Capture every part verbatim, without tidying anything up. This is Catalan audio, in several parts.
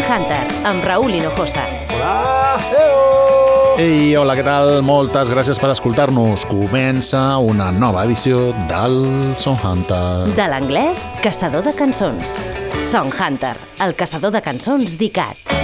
Hunter, amb Raúl Hinojosa. Hola! Hello! Ei, hola, què tal? Moltes gràcies per escoltar-nos. Comença una nova edició del Song Hunter. De l'anglès, caçador de cançons. Song Hunter, el caçador de cançons d'I C A T.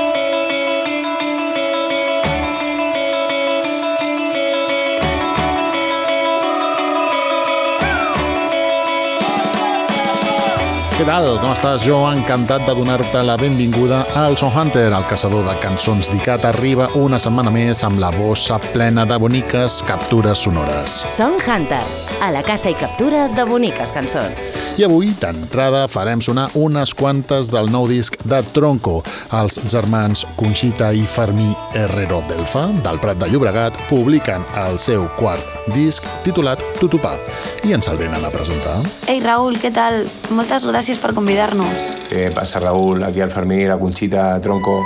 Què tal? Com estàs? Jo encantat de donar-te la benvinguda al Song Hunter, el caçador de cançons d'I C A T. Arriba una setmana més amb la bossa plena de boniques captures sonores. Song Hunter, a la caça i captura de boniques cançons. I avui, d'entrada, farem sonar unes quantes del nou disc de Tronco. Els germans Conxita i Fermí Herrero Delfa, del Prat de Llobregat, publiquen el seu quart disc titulat Tutupà i ens el venen a presentar. Ei, Raúl, què tal? Moltes gràcies per convidar-nos. ¿Qué pasa, Raúl? Aquí el Fermí, la Conxita, Tronco.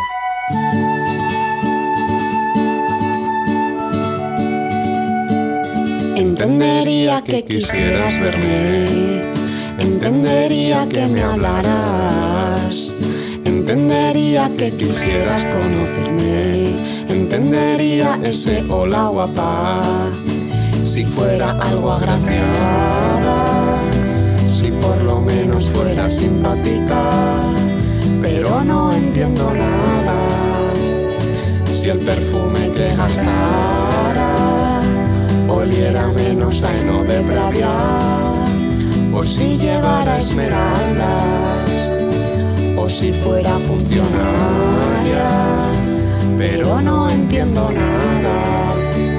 Entendería que quisieras verme, entendería que me hablaras, entendería que quisieras conocerme, entendería ese hola guapa, si fuera algo agraciada, si por lo menos fuera simpática, pero no entiendo nada, si el perfume que gastara oliera menos a heno de pravia, o si llevara esmeraldas, o si fuera funcionaria, pero no entiendo nada.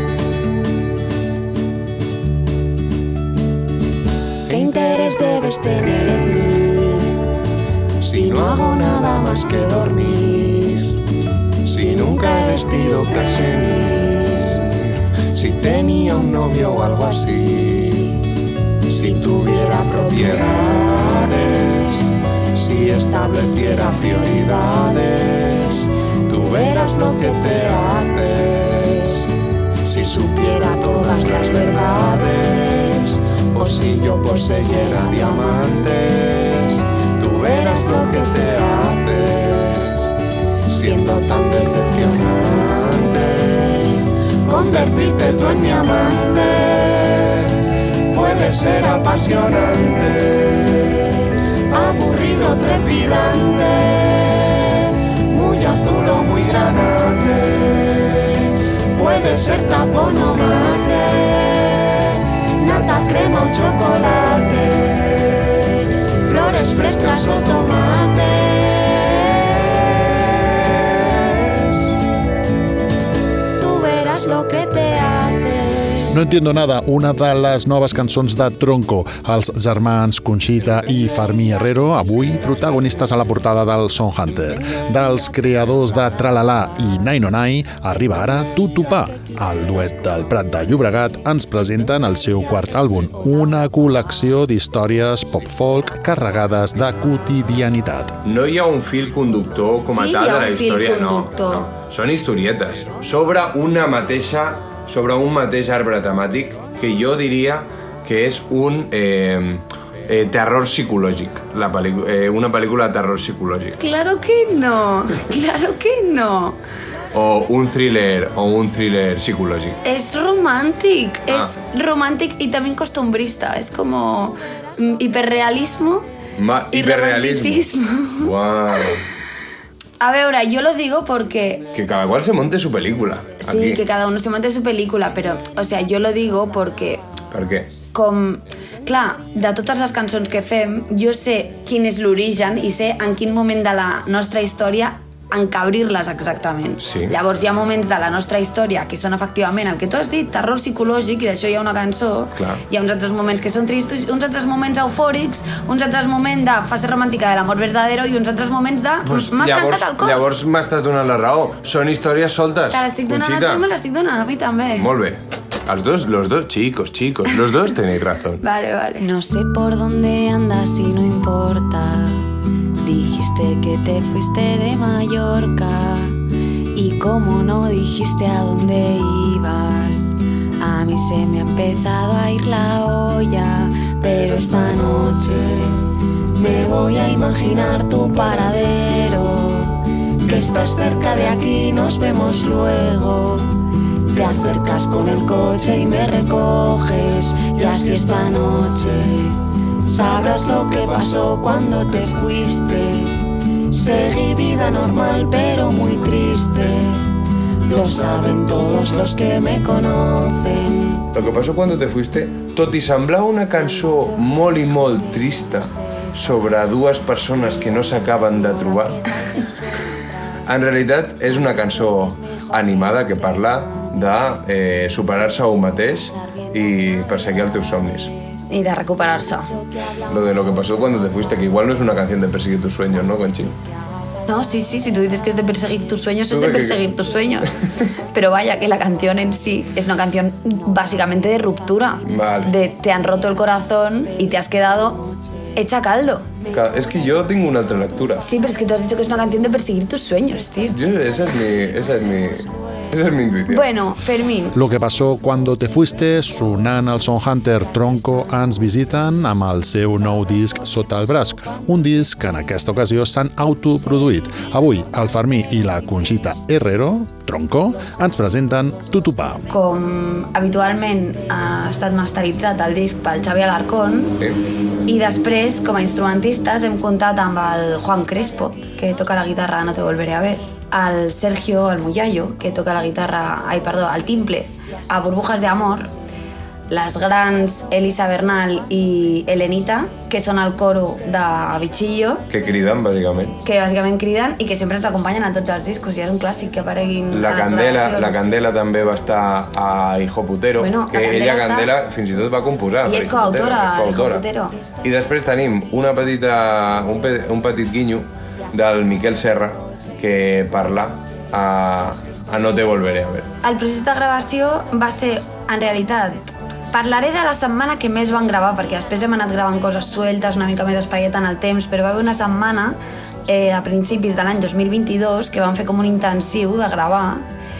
¿Qué interés debes tener en mí si no hago nada más que dormir? Si nunca he vestido cachemir, si tenía un novio o algo así, si tuviera propiedades, si estableciera prioridades, tú verás lo que te haces, si supiera todas las verdades, o si yo poseyera diamantes, tú verás lo que te haces, siendo tan decepcionante, convertirte tú en mi amante, puede ser apasionante, aburrido, trepidante, muy azul o muy granate, puede ser tapón o mate, nata, crema o chocolate, flores frescas o tomates. Tú verás lo que te haces. No entiendo nada, una de les noves cançons de Tronco, els germans Conxita i Fermí Herrero, avui protagonistes a la portada del Song Hunter. Dels creadors de Tralalà i Nai No Nai, arriba ara Tutupà. El duet del Prat de Llobregat ens presenten el seu quart àlbum, una col·lecció d'històries pop-folk carregades de quotidianitat. No hi ha un fil conductor com a Sí, tal hi ha de la un fil història, no, conductor. no. Són historietes sobre una mateixa, sobre un mateix arbre temàtic que jo diria que és un eh, eh, terror psicològic, la pel·lícula, eh, una pel·lícula de terror psicològic. Claro que no, claro que no. O un thriller, o un thriller psicològic. Es romántico, Ah. es romántico y también costumbrista. Es como mm, hiperrealismo Ma- y hiperrealismo. romanticismo. Wow. A ver, ahora, yo lo digo porque... Que cada cual se monte su película. Sí, Aquí. que cada uno se monte su película, però, o sea, jo lo digo porque... Per què? Com, clar, de totes les cançons que fem, jo sé quin és l'origen i sé en quin moment de la nostra història encabrir-les exactament. Sí. Llavors hi ha moments de la nostra història que són efectivament el que tu has dit, terror psicològic, i d'això hi ha una cançó. Clar. Hi ha uns altres moments que són tristos, uns altres moments eufòrics, uns altres moments de fase romàntica de l'amor verdadero i uns altres moments de Pues m'has llavors, trencat el cor. llavors m'estàs donant la raó. Són històries soltes. Te l'estic donant Conxita. a tu i me l'estic donant a mi també. Molt bé. Els dos, los dos, chicos, chicos, los dos tenéis razón. Vale, vale. No sé por dónde andas y no importa. Dijiste que te fuiste de Mallorca y como no dijiste a dónde ibas, a mí se me ha empezado a ir la olla, pero esta noche me voy a imaginar tu paradero estás cerca de aquí, nos vemos luego. Te acercas con el coche y me recoges, y así esta noche sabrás lo que pasó cuando te fuiste. Seguí vida normal pero muy triste, lo saben todos los que me conocen. Lo que passó quan te fuiste, tot i semblar una cançó molt i molt trista sobre dues persones que no s'acaben de trobar, en realitat és una cançó animada que parla de eh, superar-se a un mateix i perseguir els teus somnis. Y de recuperarse. Lo de lo que pasó cuando te fuiste, que igual no es una canción de perseguir tus sueños, ¿no, Conchi? No, sí, sí, si tú dices que es de perseguir tus sueños, es de perseguir tus sueños. Pero vaya, que la canción en sí es una canción básicamente de ruptura. Vale. De te han roto el corazón y te has quedado hecha caldo. Es que yo tengo una altra lectura. Sí, pero es que tú has dicho que es una canción de perseguir tus sueños, tío. Yo, esa es mi, esa es mi, esa es mi intuición. Bueno, Fermín. Lo que passó cuando te fuiste, sonant el Son Hunter Tronco ens visiten amb el seu nou disc sota el braç. Un disc que en aquesta ocasió s'han autoproduït. Avui, el Fermí i la Conxita Herrero, Tronco, ens presenten Tutupà. Com habitualment ha estat masteritzat el disc pel Xavi Alarcón, Sí. i després, com a instrumentistes, hem comptat amb el Juan Crespo, que toca la guitarra No te volveré a ver, al Sergio Almuyayo, que toca la guitarra, ai, perdó, al timple, a Burbujas de Amor, les grans Elisa Bernal i Elenita, que són el coro de Bichillo, Que criden, bàsicament. que bàsicament criden i que sempre ens acompanyen a tots els discos, i és un clàssic que apareguin La a les Candela, gravacions. la Candela també va estar a Hijo Putero, Bueno, que la Candela ella, està- Candela, fins i tot va composar. I per és Hijo Putero, coautora, és coautora. Hijo Putero. I després tenim una petita, un, pe, un petit guinyo del Miquel Serra que parla a, a No te volveré a ver. El procés de gravació va ser, en realitat, parlaré de la setmana que més van gravar, perquè després hem anat gravant coses sueltes, una mica més espaiet en el temps, però va haver una setmana eh, a principis de l'any dos mil vint-i-dos que van fer com un intensiu de gravar,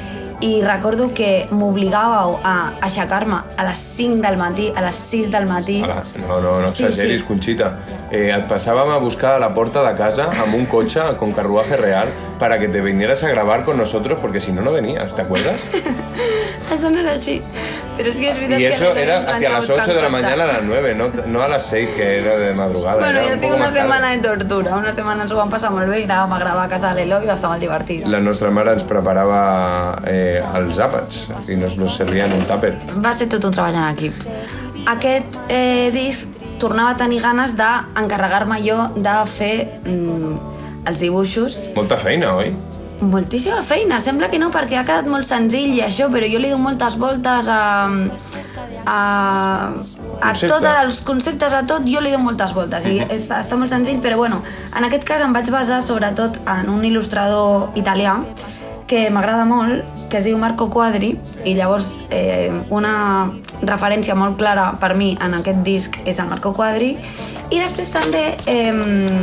i recordo que m'obligàveu a aixecar-me a les cinc del matí, a les sis del matí. Ara, no, no, no Sí, exageris, sí. Conxita. Eh, et passàvem a buscar a la porta de casa amb un cotxe con carruaje real para que te vinieras a grabar con nosotros, porque si no, no venías, ¿te acuerdas? Això no era així, però és que és veritat Y que... eso la era ens hacia anava las buscant ocho de la cotxe. mañana a las nueve, no, no a las seis, que era de madrugada. Bueno, era ja ha un sigut poco una más tarde. setmana de tortura, una setmana ens ho vam passar molt bé i anàvem a gravar a casa de l'Eloi i va estar molt divertit. La nostra mare ens preparava eh, els àpats i nos los servia en un tàper. Va ser tot un treball en equip. Aquest eh, disc tornava a tenir ganes d'encarregar-me jo de fer mm, els dibuixos. Molta feina, oi? Moltíssima feina, sembla que no, perquè ha quedat molt senzill i això, però jo li dono moltes voltes a... a, a Concepte. tots els conceptes, a tot, jo li dono moltes voltes i és, està molt senzill, però bueno, en aquest cas em vaig basar sobretot en un il·lustrador italià que m'agrada molt, que es diu Marco Quadri, i llavors eh, una referència molt clara per mi en aquest disc és el Marco Quadri, i després també eh,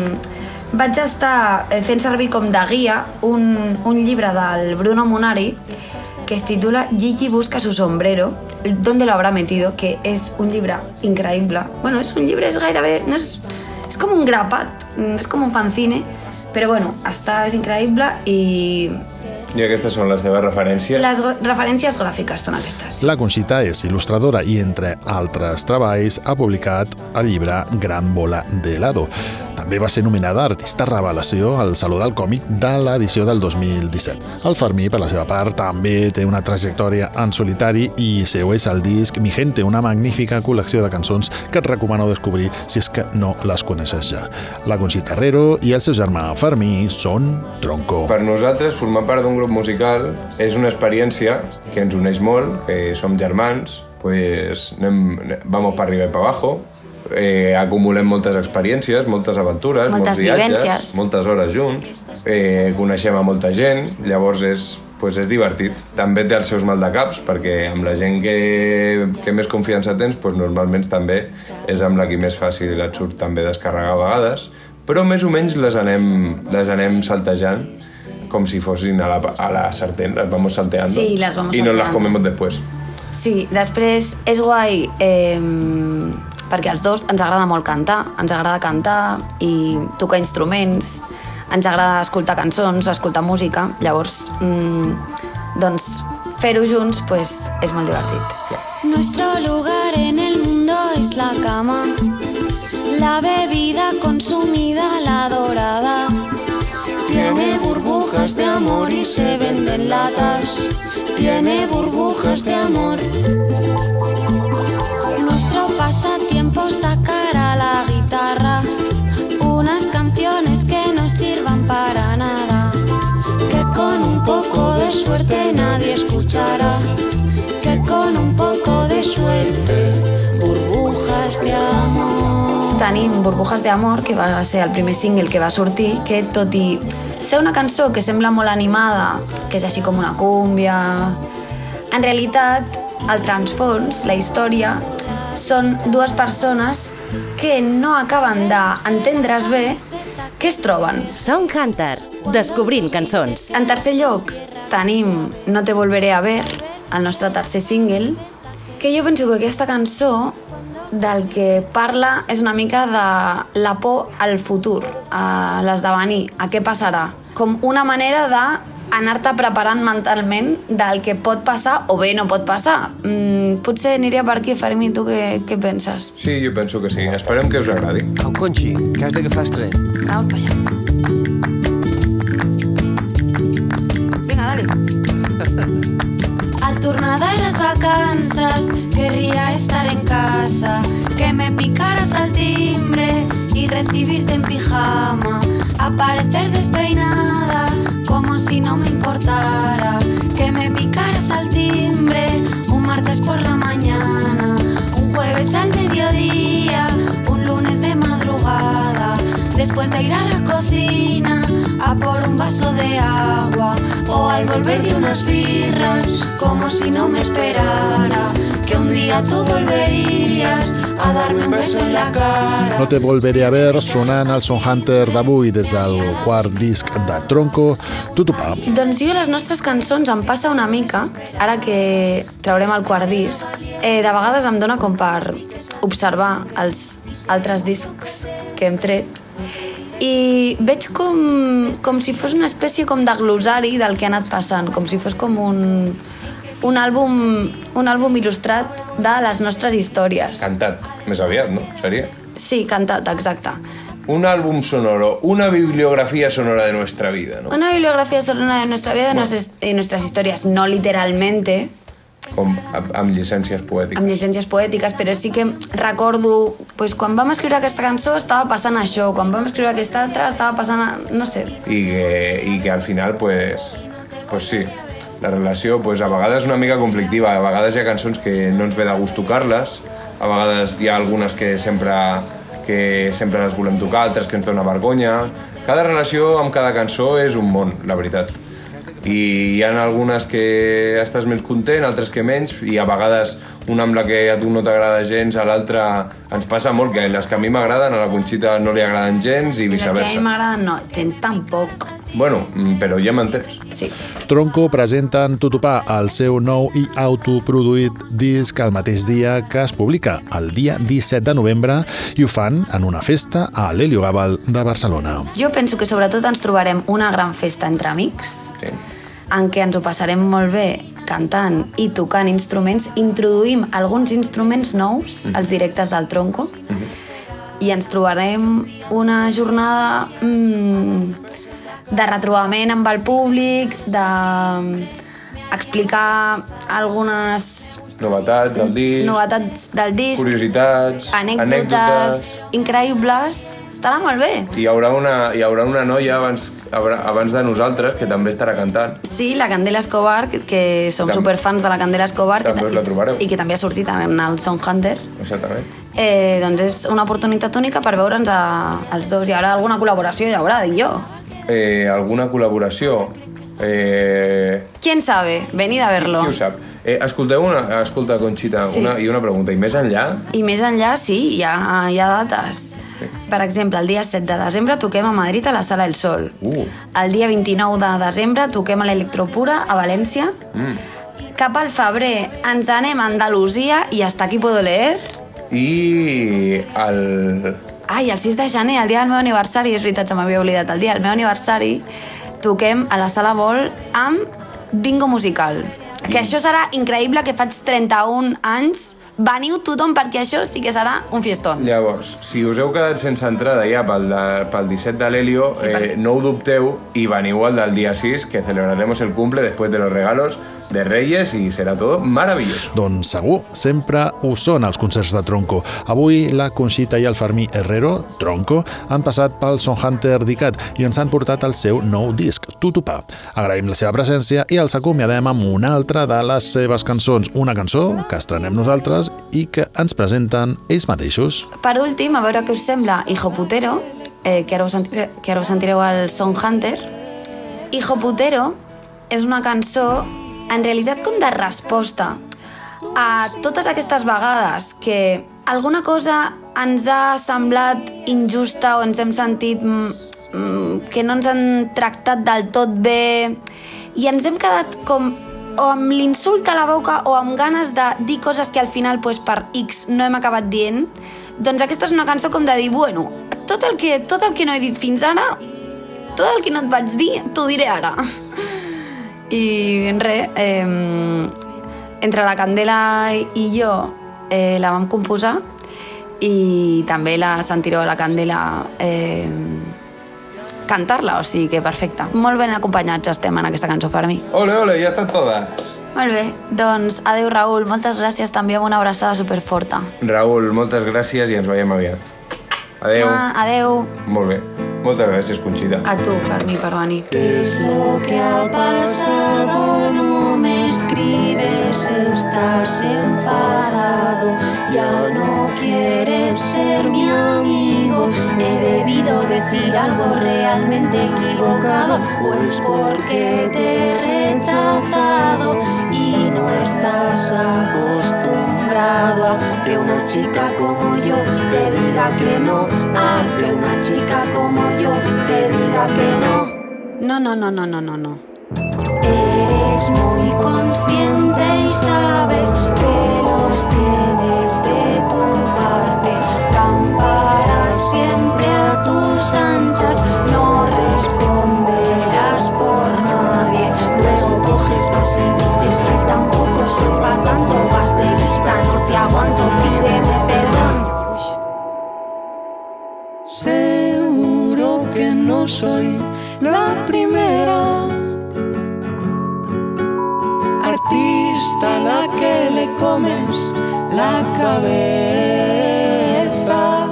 vaig estar fent servir com de guia un, un llibre del Bruno Munari que es titula Gigi busca su sombrero, ¿dónde lo habrá metido? Que és un llibre increïble. Bueno, és un llibre, és gairebé... No és, és com un grapat, és com un fanzine, però bueno, està, és increïble i... I aquestes són les teves referències? Les gra- referències gràfiques són aquestes. La Conxita és il·lustradora i, entre altres treballs, ha publicat el llibre Gran Bola de helado. També va ser nominada Artista Revelació al Saló del Còmic de l'edició del dos mil disset. El Fermí, per la seva part, també té una trajectòria en solitari i seu és el disc Mi Gente, una magnífica col·lecció de cançons que et recomano descobrir si és que no les coneixes ja. La Conxita Herrero i el seu germà Fermí són Tronco. Per nosaltres, formar part d'un grup musical és una experiència que ens uneix molt, que som germans, pues anem, vamos para arriba i para abajo, eh, acumulem moltes experiències, moltes aventures, Moltes molts viatges, vivències. moltes hores junts, eh, coneixem a molta gent, llavors és, pues és divertit. També té els seus maldecaps, perquè amb la gent que, que més confiança tens, pues normalment també és amb la qui més fàcil et surt també descarregar a vegades, però més o menys les anem, les anem saltejant com si fossin a la, a la sartén, las vamos salteando Sí, las vamos y nos las salteando. comemos después. Sí, després és guai eh, perquè als dos ens agrada molt cantar, ens agrada cantar i tocar instruments, ens agrada escoltar cançons, escoltar música, llavors, mmm, doncs, fer-ho junts pues, és molt divertit. Nuestro lugar en el mundo es la cama, la bebida consumida, la dorada. Tiene burbujas de amor y se venden latas. Tiene burbujas de amor. Nuestro pasatiempo sacar a la guitarra unas canciones que no sirvan para nada, que con un poco de suerte nadie escuchará, que con un poco de suerte burbujas de amor. Tenim Burbujas de Amor, que va ser el primer single que va sortir, que tot i ser una cançó que sembla molt animada, que és així com una cúmbia, en realitat el transfons, la història, són dues persones que no acaben d'entendre's bé què es troben. Song Hunter, descobrint cançons. En tercer lloc tenim No te volveré a ver, el nostre tercer single, que jo penso que aquesta cançó del que parla és una mica de la por al futur, a l'esdevenir, a què passarà. Com una manera d'anar-te preparant mentalment del que pot passar o bé no pot passar. Mm, potser aniria per aquí, Fermí, tu què, què penses? Sí, jo penso que sí. Esperem que us agradi. Au, Conxi, que has d'agafar el tren. Vamos para allá. Venga, dale. Al tornar de las vacanzas querría estar en casa, que me picaras al timbre y recibirte en pijama, aparecer despeinada como si no me importara, que me picaras al timbre un martes por la mañana, un jueves al mediodía, un lunes de madrugada, después de ir a la cocina a por un vaso de agua, o al volver de unas birras como si no me esperara, que un día tú volverías a darme un beso en la cara. No te volveré a ver, sonant el Song Hunter d'avui des del quart disc de Tronco, Tutupà. Doncs jo les nostres cançons em passa una mica, ara que traurem el quart disc, eh, de vegades em dóna com per observar els altres discs que hem tret i veig com, com si fos una espècie com de glosari del que ha anat passant, com si fos com un, un, àlbum, un àlbum il·lustrat de les nostres històries. Cantat, més aviat, no? Seria? Sí, cantat, exacte. Un álbum sonoro, una bibliografía sonora de nuestra vida, ¿no? Una bibliografía sonora de nuestra vida, de nuestras, de nuestras historias, no literalmente, Com, amb, amb llicències poètiques. amb llicències poètiques, però sí que recordo, pues, quan vam escriure aquesta cançó estava passant això, quan vam escriure aquesta altra estava passant, a, no sé. I que, i que al final, pues, pues sí, la relació pues, a vegades és una mica conflictiva, a vegades hi ha cançons que no ens ve de gust tocar-les, a vegades hi ha algunes que sempre, que sempre les volem tocar, altres que ens dona vergonya. Cada relació amb cada cançó és un món, la veritat. I hi ha algunes que estàs més content, altres que menys, i a vegades una amb la que a tu no t'agrada gens, a l'altra ens passa molt, que les que a mi m'agraden a la Conxita no li agraden gens i viceversa. Les que a mi m'agraden no, gens tampoc. Bueno, però ja m'entens. Sí. Tronco presenten Tutupà, el seu nou i autoproduït disc el mateix dia que es publica, el dia disset de novembre, i ho fan en una festa a l'Heliogàbal de Barcelona. Jo penso que sobretot ens trobarem una gran festa entre amics, Sí. en què ens ho passarem molt bé cantant i tocant instruments, introduïm alguns instruments nous als directes del Tronco, i ens trobarem una jornada mmm, de retrobament amb el públic, d'explicar algunes Novetats del disc, novetats del disc, curiositats, anècdotes, anècdotes. increïbles. Estarà molt bé. Hi haurà una, hi haurà una noia abans, abans de nosaltres que també estarà cantant. Sí, la Candela Escobar, que, que som Tam- superfans de la Candela Escobar, també que, us la trobareu. i que també ha sortit en el Song Hunter. Exactament. Eh, doncs és una oportunitat única per veure'ns a, als dos. Hi haurà alguna col·laboració, hi haurà, dic jo. Eh, alguna col·laboració? Eh, Quién sabe? Venid a verlo. qui ho sap? Eh, escolteu una, escolta, Conxita, Sí. una, i una pregunta. I més enllà? I més enllà, sí, hi ha, hi ha dates. Per exemple, el dia set de desembre toquem a Madrid a la Sala El Sol. Uh. El dia vint-i-nou de desembre toquem a l'Electropura a València. Mm. Cap al febrer ens anem a Andalusia i hasta aquí puedo leer. I el, ai, el sis de gener, el dia del meu aniversari, és veritat, se m'havia oblidat, el dia del meu aniversari toquem a la Sala Vol amb bingo musical. Que això serà increïble, que faig trenta-un anys. Veniu tothom, perquè això sí que serà un fiestón. Llavors, si us heu quedat sense entrada ja pel, de, pel disset de l'Helio, sí, per... eh, no ho dubteu i veniu al del dia sis, que celebraremos el cumple después de los regalos de Reyes i serà tot maravilloso. Doncs segur, sempre ho són els concerts de Tronco. Avui la Conxita i el Fermí Herrero, Tronco, han passat pel Son Hunter d'Icat i ens han portat el seu nou disc, Tutupà. Agraïm la seva presència i els acomiadem amb una altra de les seves cançons, una cançó que estrenem nosaltres i que ens presenten ells mateixos. Per últim, a veure què us sembla, Hijo Putero, eh, que, ara ho sentireu, que ara ho sentireu al Son Hunter. Hijo Putero és una cançó en realitat com de resposta a totes aquestes vegades que alguna cosa ens ha semblat injusta o ens hem sentit mm, que no ens han tractat del tot bé i ens hem quedat com o amb l'insult a la boca o amb ganes de dir coses que al final pues, per X no hem acabat dient, doncs aquesta és una cançó com de dir, bueno, tot el que, tot el que no he dit fins ara, tot el que no et vaig dir, t'ho diré ara. I res, eh, entre la Candela i jo eh, la vam composar i també la sentireu a la Candela eh, cantar-la, o sigui que perfecte. Molt ben acompanyats estem en aquesta cançó, Fermí. Ole, ole, ja estan totes. Molt bé, doncs adeu Raül, moltes gràcies també amb una abraçada superforta. Raül, moltes gràcies i ens veiem aviat. Adeu. Ah, adeu. Molt bé. Moltes gràcies, Conxita. A tu, Fermí, per venir. ¿Qué es lo que ha pasado? No me escribes, estás enfadado, ya no quieres ser mi amigo. He debido decir algo realmente equivocado, o es porque te he rechazado y no estás acostumbrado a que una chica como yo te diga que no, a que una chica como yo te diga que no. No, no, no, no, no, no, no. Eres muy consciente y sabes que los tienes de tu parte. Camparás siempre a tus anchas, no responderás por nadie. Luego coges, vas y dices que tampoco sepa tanto, vas de vista, no te aguanto, pídeme perdón. Seguro que no soy la primera artista a la que le comes la cabeza.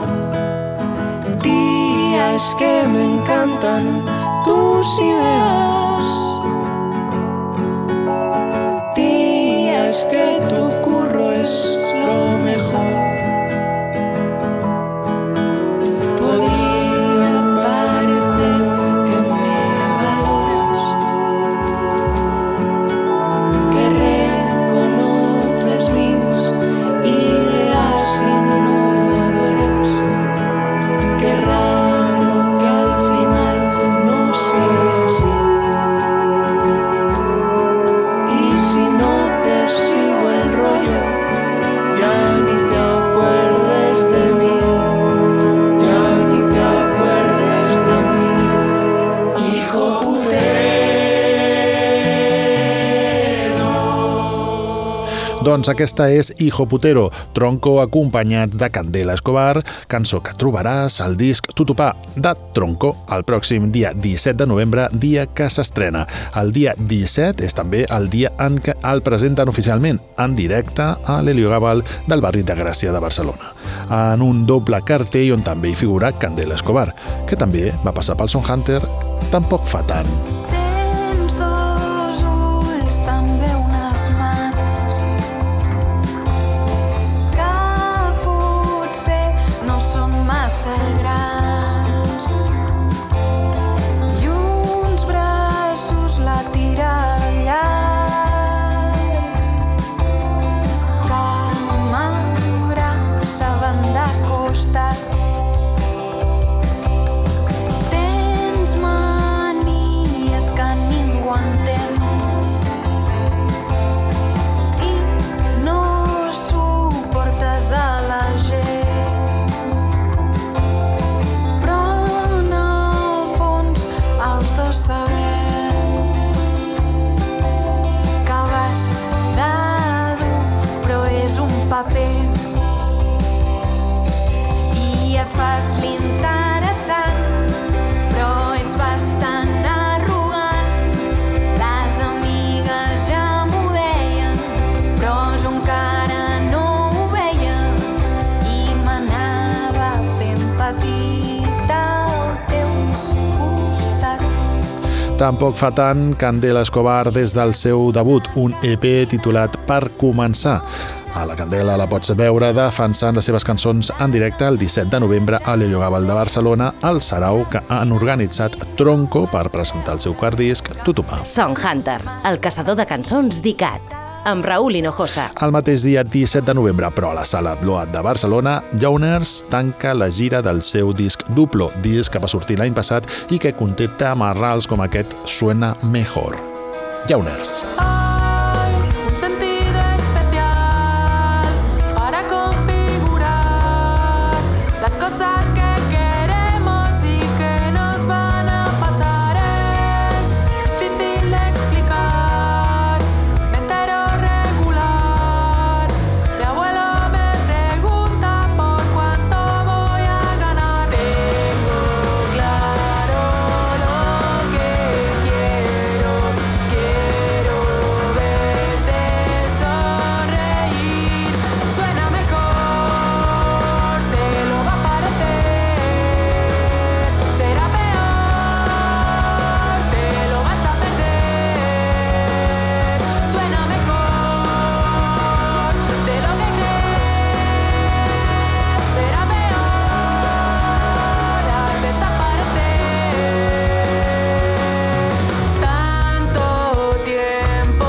Tía, es que me encantan tus ideas. Tía, es que tu curro es lo mejor. Doncs aquesta és Hijo Putero, Tronco acompanyats de Candela Escobar, cançó que trobaràs al disc Tutupà de Tronco el pròxim dia disset de novembre, dia que s'estrena. El dia disset és també el dia en què el presenten oficialment en directe a l'Helio Gabal del barri de Gràcia de Barcelona, en un doble cartell on també hi figura Candela Escobar, que també va passar pel Son Hunter tampoc fa tant. Grans i uns braços la tira llargs que m'abraçaven de costat. Tens manies que ningú entén i no suportes a la gent. fas l'interessant, però ets bastant arrogant. Les amigues ja m'ho deien, però jo encara no ho veia i m'anava fent petita al teu costat. Tampoc fa tant Candela Escobar des del seu debut, un E P titulat Per començar. A la Candela la pots veure defensant les seves cançons en directe el disset de novembre a l'Heliogàbal de Barcelona, al sarau que han organitzat Tronco per presentar el seu quart disc, Tutupà. Song Hunter, el caçador de cançons d'ICAT, amb Raúl Hinojosa. El mateix dia disset de novembre, però a la Sala Bloat de Barcelona, Jauners tanca la gira del seu disc Duplo, disc que va sortir l'any passat i que conté tamarrals com aquest Suena Mejor. Jauners. Cosas que queremos y que nos van a pasar es difícil de explicar, me entero regular. Mi abuelo me pregunta por cuánto voy a ganar. Tengo claro lo que quiero, quiero verte sonreír. Suena mejor, te lo va a será peor, te lo vas a perder. Suena mejor de lo que crees, será peor al desaparecer. Tanto tiempo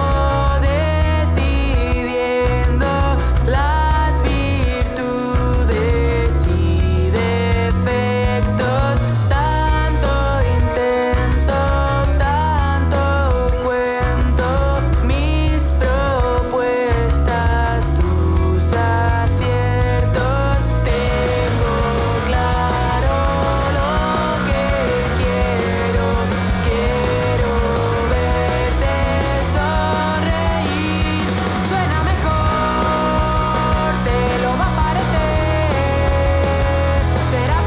decidiendo las virtudes y defectos, tanto intento, tanto cuento, mis propuestas, tus aciertos. Tengo claro lo que quiero, quiero verte sonreír. Suena mejor, te lo va a parecer, será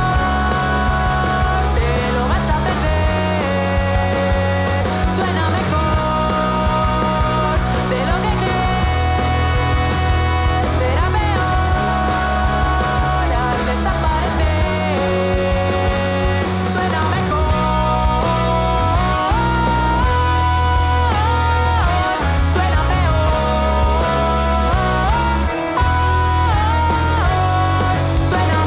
peor, te lo vas a perder. Suena mejor de lo que crees, será peor al desaparecer. Suena mejor, suena peor, suena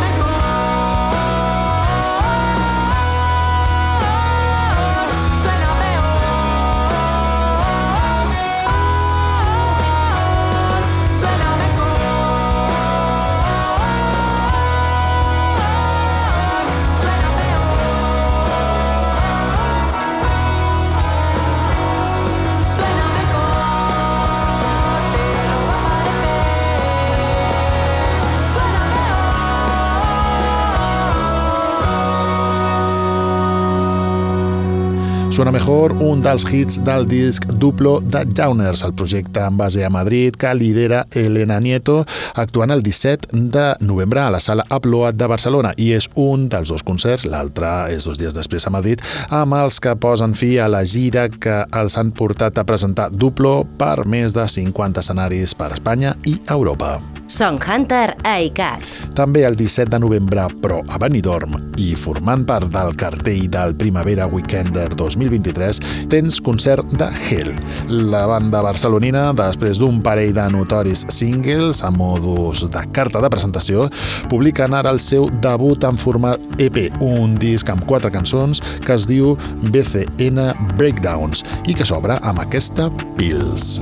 Suena Mejor, un dels hits del disc Duplo de Jauners, el projecte amb base a Madrid que lidera Elena Nieto, actuant el disset de novembre a la Sala Upload de Barcelona, i és un dels dos concerts, l'altre és dos dies després a Madrid, amb els que posen fi a la gira que els han portat a presentar Duplo per més de cinquanta escenaris per Espanya i Europa. Song Hunter a ICAT. També el disset de novembre, però a Benidorm, i formant part del cartell del Primavera Weekender dos mil vint-i-tres, tens concert de Hell. La banda barcelonina, després d'un parell de notoris singles a modus de carta de presentació, publiquen ara el seu debut en format E P, un disc amb quatre cançons que es diu B C N Breakdowns i que s'obre amb aquesta Pills.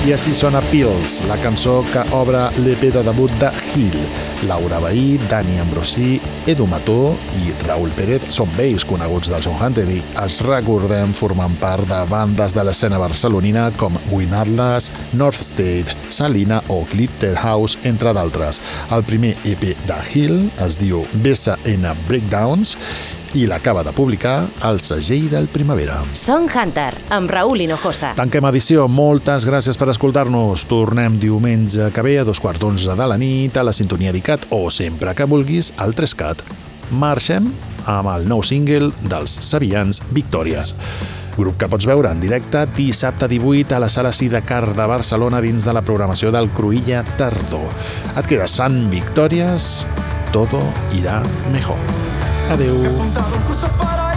I així sona Pills, la cançó que obre l'E P de debut de Hill. Laura Bahí, Dani Ambrosí, Edu Mató i Raúl Pérez són vells coneguts del Son Hunter i els recordem formant part de bandes de l'escena barcelonina com Win Atlas, North State, Salina o Glitter House, entre d'altres. El primer E P de Hill es diu B S N Breakdowns i l'acaba de publicar el segell del Primavera. Son Hunter, amb Raúl Hinojosa. Tanquem edició. Moltes gràcies per escoltar-nos. Tornem diumenge que ve a dos quarts d'onze de la nit a la sintonia d'ICAT o sempre que vulguis al tres cat. Marxem amb el nou single dels Sevillans, Victòries. Grup que pots veure en directe dissabte divuit a la Sala Sidecar de Barcelona dins de la programació del Cruïlla Tardor. Et quedes Sant Victòries, todo irá mejor. Adeu. He apuntado un curso para